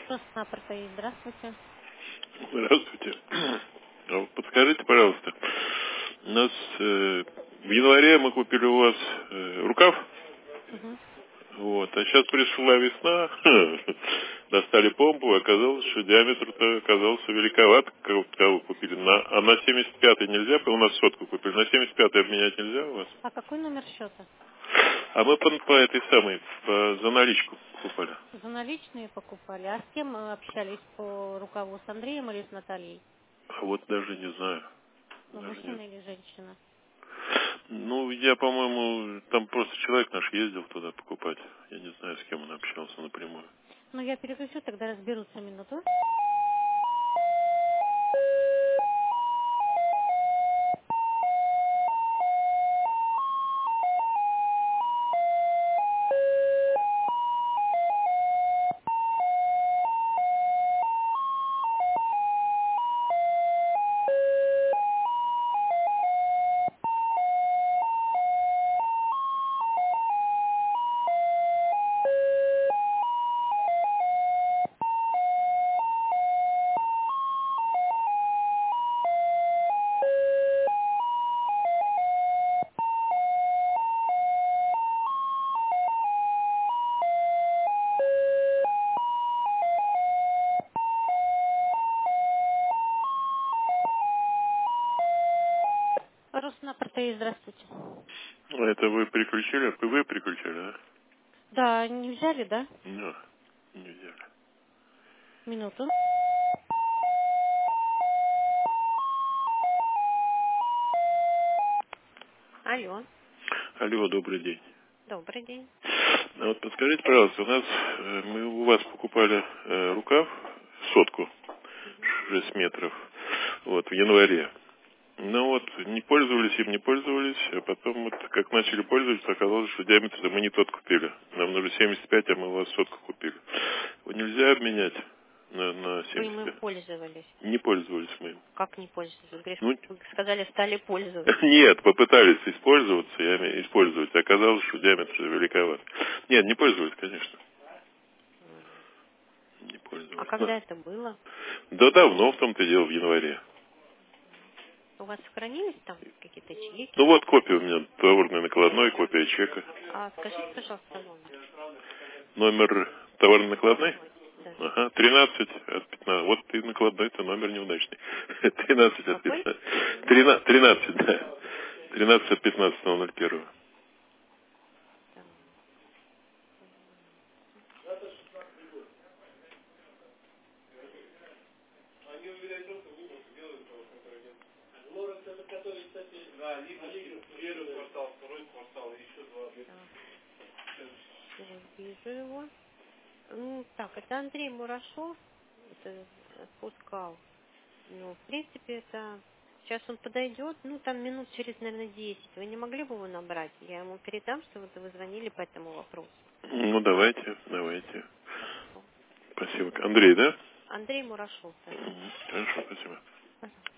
Роснапорта, здравствуйте. Здравствуйте. Подскажите, пожалуйста, у нас в январе мы купили у вас рукав, Угу. вот, а сейчас пришла весна, достали помпу, оказалось, что диаметр-то оказался великоват, когда вы купили. А на 75-й нельзя, у нас сотку купили, на 75-й обменять нельзя у вас? А какой номер счета? А мы по этой самой, за наличку покупали. За наличные покупали. А с кем общались по рукаву? С Андреем или с Натальей? А вот даже не знаю. Ну, Даже не... мужчина или женщина? Ну, я, по-моему, там просто человек наш ездил туда покупать. Я не знаю, с кем он общался напрямую. Ну, я переключу, тогда разберутся минуту. Роснапорта, здравствуйте. Это вы переключили? Вы переключили, да? Да, не взяли, да? Ну, не взяли. Минуту. Алло, Алло, добрый день. добрый день. А вот подскажите, пожалуйста, мы у вас покупали рукав, сотку, 6 метров, вот, в январе. Ну вот, не пользовались им, не пользовались, а потом вот, как начали пользоваться, оказалось, что диаметр мы не тот купили. Нам нужно 75, а мы у вас сотку купили. Его нельзя обменять на Вы им 75? пользовались? Не пользовались мы им. Как не пользовались? Вы говорите, Ну, вы сказали, стали пользоваться. нет, попытались использоваться, использовать, а оказалось, что диаметр великоват. Нет, не пользовались, конечно. Не А пользовались. когда это было? Да давно в том-то дело, в январе. У вас сохранились там какие-то чеки? Ну вот копия у меня, товарной накладной, копия чека. А скажите, пожалуйста, номер. Номер товарной накладной? Накладной, да. Ага, 13 от 15. Вот ты накладной-то номер неудачный. 13 от Какой? 15. 13, да. 13 от 15.01. Так. Всё, вижу его. Так, это Андрей Мурашов. Это отпускал. Ну, в принципе, это... Сейчас он подойдет, там минут через, наверное, 10. Вы не могли бы его набрать? Я ему передам, что вот вы звонили по этому вопросу. Ну, давайте. Хорошо. Спасибо. Андрей, да? Андрей Мурашов, да. Хорошо, спасибо. Ага.